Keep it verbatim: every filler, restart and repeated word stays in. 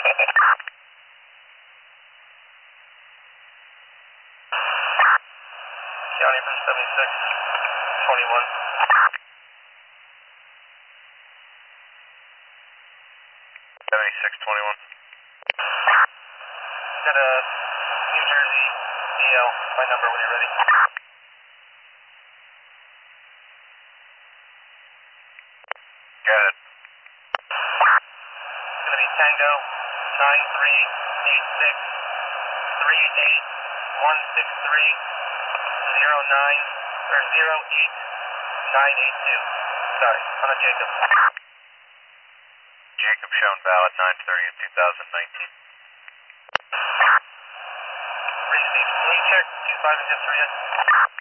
County for seventy-six twenty-one. seventy-six twenty-one. Is that a New Jersey D L? My number when you're ready. Got it. It's going to be Tango nine three eight six three eight one six three zero nine or zero eight nine eight two. Sorry, on a Jacob. Jacob shown valid nine thirty of two thousand nineteen. Received. Can you check two five and just three?